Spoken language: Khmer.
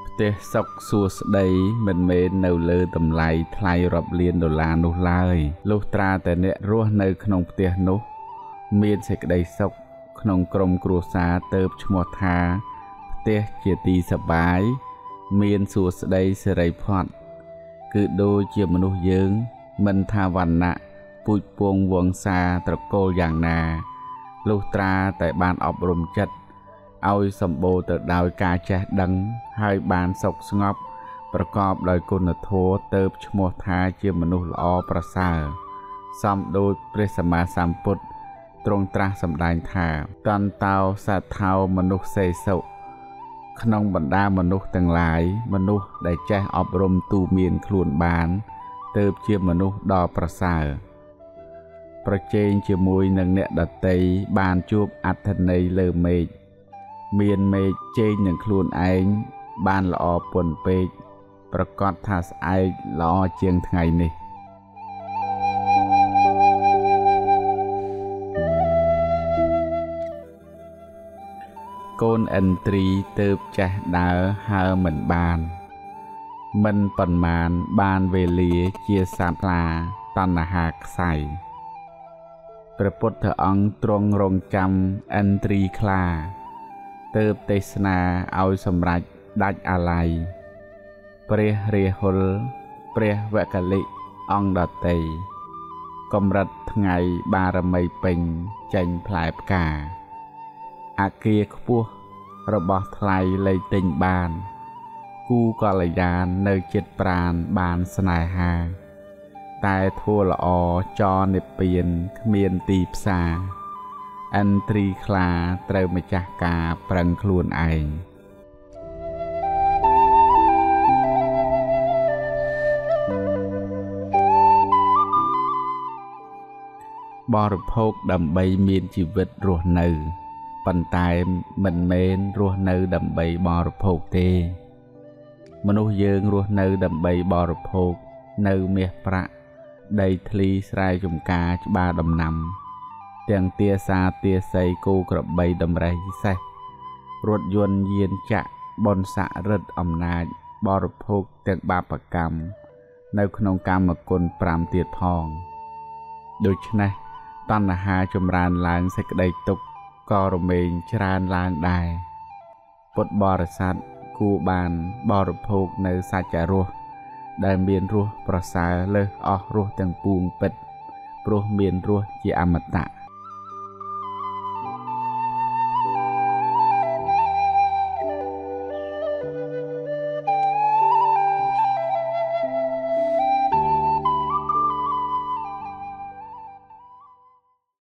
Tê sọc xua đầy mình mê nâu lơ tầm lại thay rập liên đô la nô lai lúc tra tại nẹ rùa nơi khổng tê nô miên sẽ đầy sọc khổng krong krua xa tớp chmua tha tê chia tì sập bái miên xua đầy sẽ đầy phọt cứ đôi chia mà nô dưỡng mình tha văn nạ bụi buông vuông xa trọc cô dạng nà lúc tra tại ban ọp rùm chất ao sầm bồ từ đào ca che đắng hai bàn sọc ngọcประกอบដោយគុណធម៌ទៅឈ្មោះថាជាមនុស្សល្អប្រសើរសំដូចព្រះសម្មាសម្ពុទ្ធទ្រង់ត្រាស់សម្ដែងថាតន្តោសថោមនុស្សសេសុក្នុងបណ្ដាមនុស្សទាំងឡាយមនុស្សដែលចេះអប់រំទូមានខ្លួនបានទៅជាមនុស្សដ៏ប្រសើរប្រជែងជាមួយនឹងអ្នកដតីបានជួបអត្ថន័យលើមេឃមានមេឃជែងនឹងខ្លួនឯងបានល្អពន់ពេកប្រកាសថាស្អែកល្អជាងថ្ងៃនេះកូនឥន្ទ្រីទៅចេះដើរហើមិនបានមិនប៉ុន្មានបានវេលាជាសាផ្លាតណ្ហាខ្សៃព្រះពុទ្ធអង្គទ្រង់រងចាំឥន្ទ្រីខ្លាទៅទេសនាឲ្យសម្រេចដាច់អាល័យព្រះរាហុលព្រះវកលិអង្គដតីកម្រិតថ្ងៃបារមីពេញចេញផ្លែផ្កាអាគារខ្ពស់របស់ថ្លៃលែងទិញបានគូកល្យាននៅចិត្តប្រានបានស្នេហាតែធัวល្អចរនិព្វានគ្មានទីផ្សារឥន្ទ្រីខ្លាត្រូវម្ចាស់ការប្រឹងខ្លួនឯងបរិភោគដើម្បីមានជីវិតរស់នៅប៉ុន្តែមិនមែនរស់នៅដើម្បីបរិភោគទេមនុស្សយើងរស់នៅដើម្បីបរិភោគនៅមាសប្រាក់ដីធ្លីស្រែចម្ការច្បារដំណាំទាំងទាសាទាស័យគោក្របីដំរេះពិសេសរថយន្តយានចក្របុណ្យស័ក្តិរិទ្ធអំណាចបរិភោគទាំងបាបកម្មនៅក្នុងកម្មគុណ5ទៀតផងដូច្នេះតណ្ហាចម្រើនឡើងសេចក្តីទុក្ខក៏រមែងច្រើនឡើងដែរពុទ្ធបរិស័ទគួរបានបរិភោគនៅសច្ចរសដែលមានរសប្រសើរលើសអស់រសទាំងពួងពិតព្រោះមានរសជាអមតៈ